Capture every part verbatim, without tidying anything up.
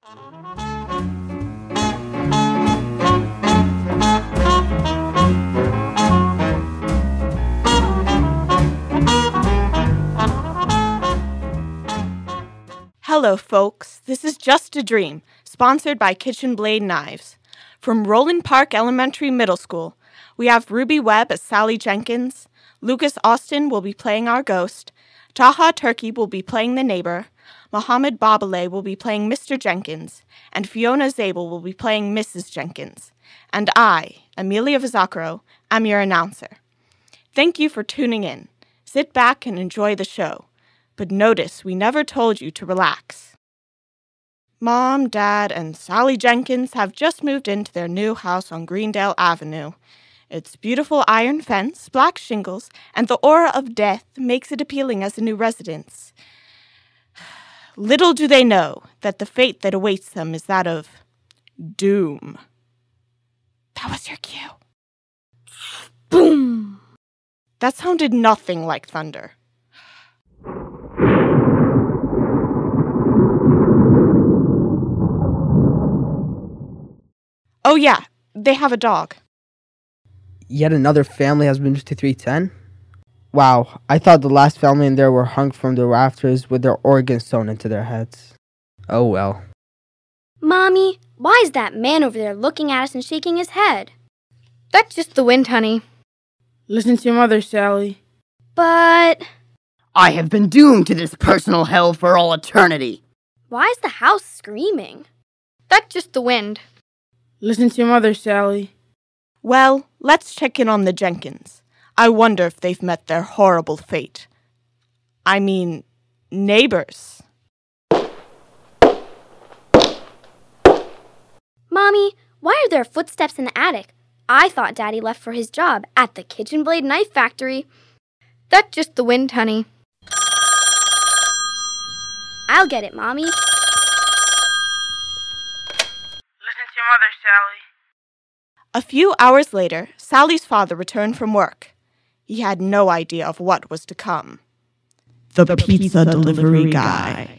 Hello, folks. This is Just a Dream, sponsored by Kitchen Blade Knives. From Roland Park Elementary Middle School, we have Ruby Webb as Sally Jenkins, Lucas Austin will be playing our ghost, Taha Turkey will be playing the neighbor, Mohammed Babale will be playing Mister Jenkins, and Fiona Zabel will be playing Missus Jenkins. And I, Amelia Vizzacaro, am your announcer. Thank you for tuning in. Sit back and enjoy the show. But notice we never told you to relax. Mom, Dad, and Sally Jenkins have just moved into their new house on Greendale Avenue. Its beautiful iron fence, black shingles, and the aura of death makes it appealing as a new residence. Little do they know that the fate that awaits them is that of doom. That was your cue. Boom! That sounded nothing like thunder. Oh yeah, they have a dog. Yet another family has moved to three ten? Wow, I thought the last family in there were hung from the rafters with their organs sewn into their heads. Oh well. Mommy, why is that man over there looking at us and shaking his head? That's just the wind, honey. Listen to your mother, Sally. But... I have been doomed to this personal hell for all eternity. Why is the house screaming? That's just the wind. Listen to your mother, Sally. Well, let's check in on the Jenkins. I wonder if they've met their horrible fate. I mean, neighbors. Mommy, why are there footsteps in the attic? I thought Daddy left for his job at the Kitchen Blade Knife Factory. That's just the wind, honey. I'll get it, Mommy. Listen to your mother, Sally. A few hours later, Sally's father returned from work. He had no idea of what was to come. The, the pizza, pizza delivery, delivery guy.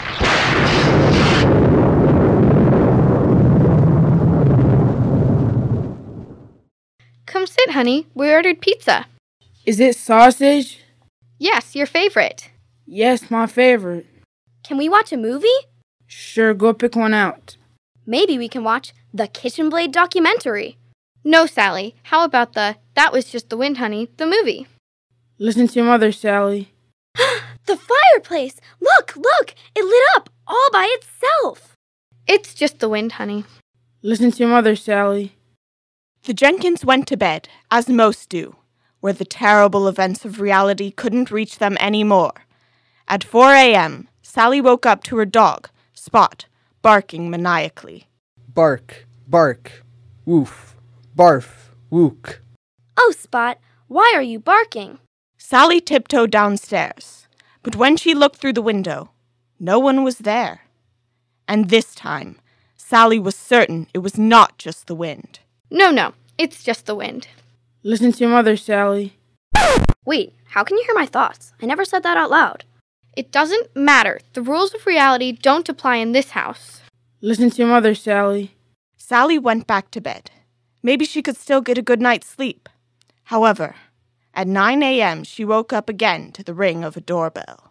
Come sit, honey. We ordered pizza. Is it sausage? Yes, your favorite. Yes, my favorite. Can we watch a movie? Sure, go pick one out. Maybe we can watch the Kitchen Blade documentary. No, Sally. How about the That Was Just the Wind, Honey, the movie? Listen to your mother, Sally. The fireplace! Look, look! It lit up all by itself! It's just the wind, honey. Listen to your mother, Sally. The Jenkins went to bed, as most do, where the terrible events of reality couldn't reach them anymore. At four a.m., Sally woke up to her dog, Spot, barking maniacally. Bark, bark, woof, barf, wook. Oh, Spot, why are you barking? Sally tiptoed downstairs, but when she looked through the window, no one was there. And this time, Sally was certain it was not just the wind. No, no, it's just the wind. Listen to your mother, Sally. Wait, how can you hear my thoughts? I never said that out loud. It doesn't matter. The rules of reality don't apply in this house. Listen to your mother, Sally. Sally went back to bed. Maybe she could still get a good night's sleep. However, at nine a.m., she woke up again to the ring of a doorbell.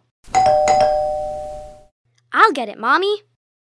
I'll get it, Mommy.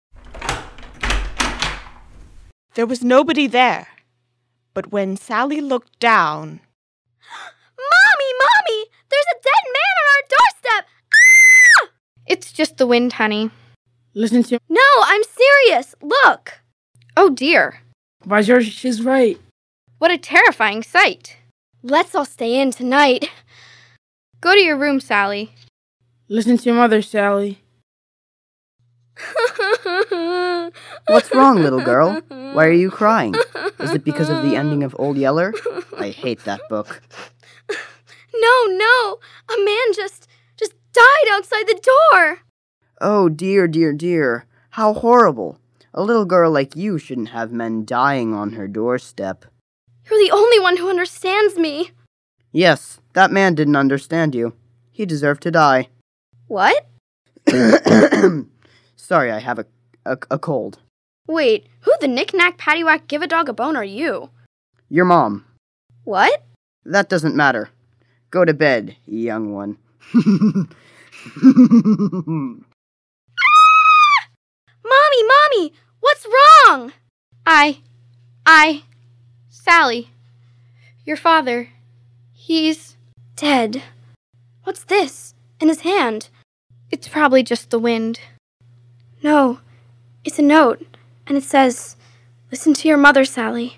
There was nobody there. But when Sally looked down... Mommy, Mommy! There's a dead man on our doorstep! Ah! It's just the wind, honey. Listen to... No, I'm serious. Look. Oh, dear. By George, she's right. What a terrifying sight. Let's all stay in tonight. Go to your room, Sally. Listen to your mother, Sally. What's wrong, little girl? Why are you crying? Is it because of the ending of Old Yeller? I hate that book. No, no. A man just, just died outside the door. Oh, dear, dear, dear. How horrible. A little girl like you shouldn't have men dying on her doorstep. You're the only one who understands me. Yes, that man didn't understand you. He deserved to die. What? Sorry, I have a a, a cold. Wait, who the knick-knack, paddywhack, give a dog a bone are you? Your mom. What? That doesn't matter. Go to bed, young one. Mommy, Mommy, what's wrong? I, I, Sally, your father, he's Dead. What's this in his hand? It's probably just the wind. No, it's a note, and it says, "Listen to your mother, Sally."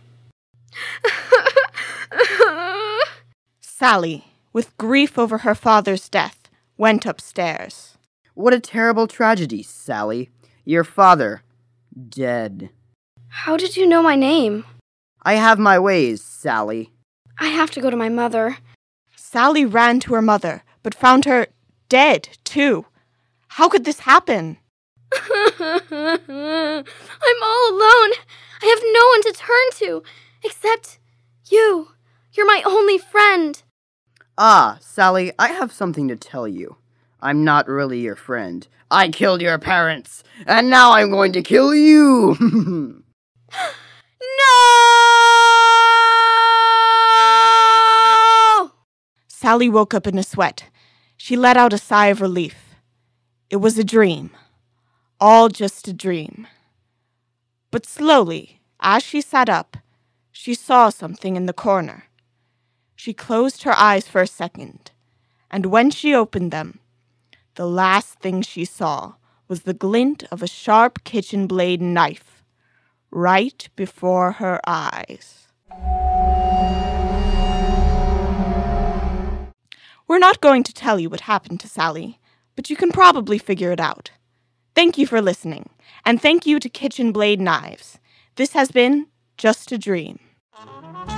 Sally, with grief over her father's death, went upstairs. What a terrible tragedy, Sally. Your father, dead. How did you know my name? I have my ways, Sally. I have to go to my mother. Sally ran to her mother, but found her dead, too. How could this happen? I'm all alone. I have no one to turn to, except you. You're my only friend. Ah, Sally, I have something to tell you. I'm not really your friend. I killed your parents, and now I'm going to kill you! No! Sally woke up in a sweat. She let out a sigh of relief. It was a dream. All just a dream. But slowly, as she sat up, she saw something in the corner. She closed her eyes for a second, and when she opened them, the last thing she saw was the glint of a sharp kitchen blade knife right before her eyes. We're not going to tell you what happened to Sally, but you can probably figure it out. Thank you for listening, and thank you to Kitchen Blade Knives. This has been Just a Dream.